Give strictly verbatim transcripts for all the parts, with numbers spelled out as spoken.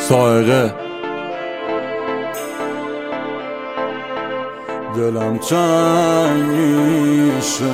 سائقه دلم تنگ میشه.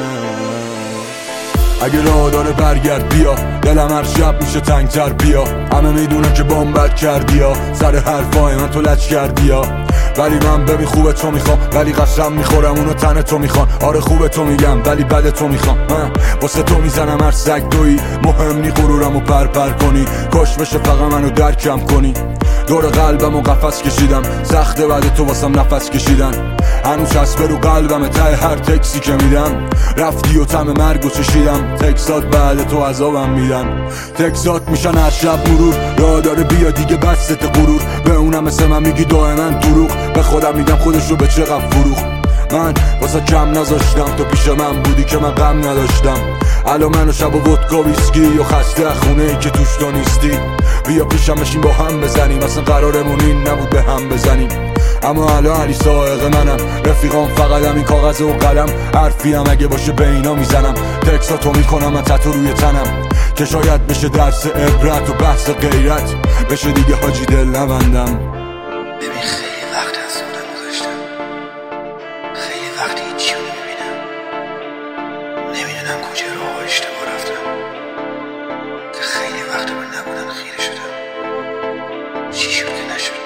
اگه راه داره برگرد بیا، دلم هر شب میشه تنگتر بیا. همه میدونن که بامبد کردی یا سر حرفای من تو لچ کردی یا، ولی من ببین خوبه تو میخوام، ولی قسم میخورم اونو تن تو میخوان. آره خوبه تو میگم ولی بد تو میخوام. من واسه تو میزنم هر سگ دویی، مهم نی غرورمو پر پر کنی. کاش بشه فقط منو درکم کنی. دور قلبمو قفس کشیدم، سخته بعد تو واسم نفس کشیدن. هنوز چسبه رو قلبم ته هر تکسی که میدم. رفتی و طعم مرگو چشیدم، تکسات بعد تو عذابم میدن. تکسات میشن هر شب مرور، راه داره بیا دیگه بست غرور. به اونم مثل من میگی دائما دروغ، به خودم میگم خودشو به چقدر فروخ. من واسه کم نذاشتم تو پیش من بودی که من غم نداشتم. الان منو شب و ودکا ویسکی و خسته خونه ای که توش تو نیستی. بیا پیشم بشین با هم بزنیم، اصلا قرارمون این نبود به هم بزنیم. اما الان علی سائق منم، رفیقام فقط همین کاغذ و قلم. حرفی هم اگه باشه به اینا میزنم، تکساتو میکنم من تتو روی تنم. که شاید بشه درس عبرت و بحث غیرت، بشه دیگه حاجی دل نبندم. ببین خیلی وقت از خودم گذاشتم، خیلی وقت هیچی رو نمیبینم. نمیدونم کجا راه اشتباه رفتم، که خیلی وقت من نبودن خیره شدم. چی شد که نشد؟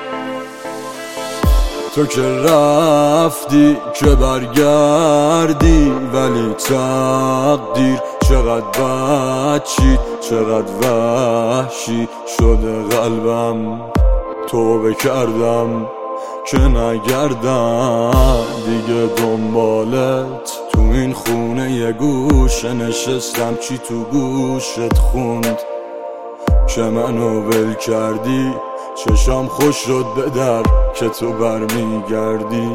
تو که رفتی که برگردی، ولی تقدیر چقدر بچید، چقدر وحشی شده قلبم. توبه کردم که نگردم دیگه دنبالت. تو این خونه یه گوشه نشستم، چی تو گوشت خوند که منو ول کردی. چشام خوش شد به در که تو برمیگردی.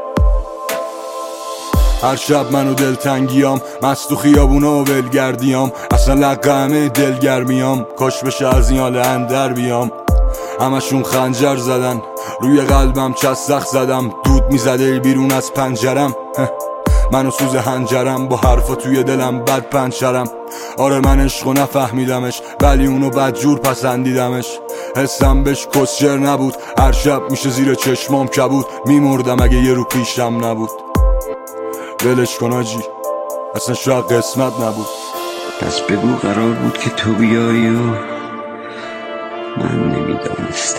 هر شب منو دلتنگیام، مست تو خیابونا و ولگردیام. اصلا لقمه دلگرمیام، کاش بشه از این حال اندر بیام. همشون خنجر زدن روی قلبم، چستخ زدم دود میزده بیرون از پنجرم. منو سوز هنجرم با حرفا توی دلم بد پنچرم. آره من عشقو نفهمیدمش، ولی اونو بدجور پسندیدمش. حسم بهش کسچر نبود، هر شب میشه زیر چشمام کبود. میمردم اگه یه رو پیشم نبود. ولش کن آجی، اصلا شاید قسمت نبود. پس بگو قرار بود که تو بیایی و من نمیدانستم.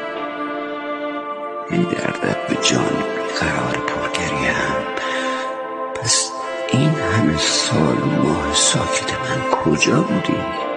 این دردت به جان قرار پرگریم. پس این همه سال و ماه ساکت من کجا بودی؟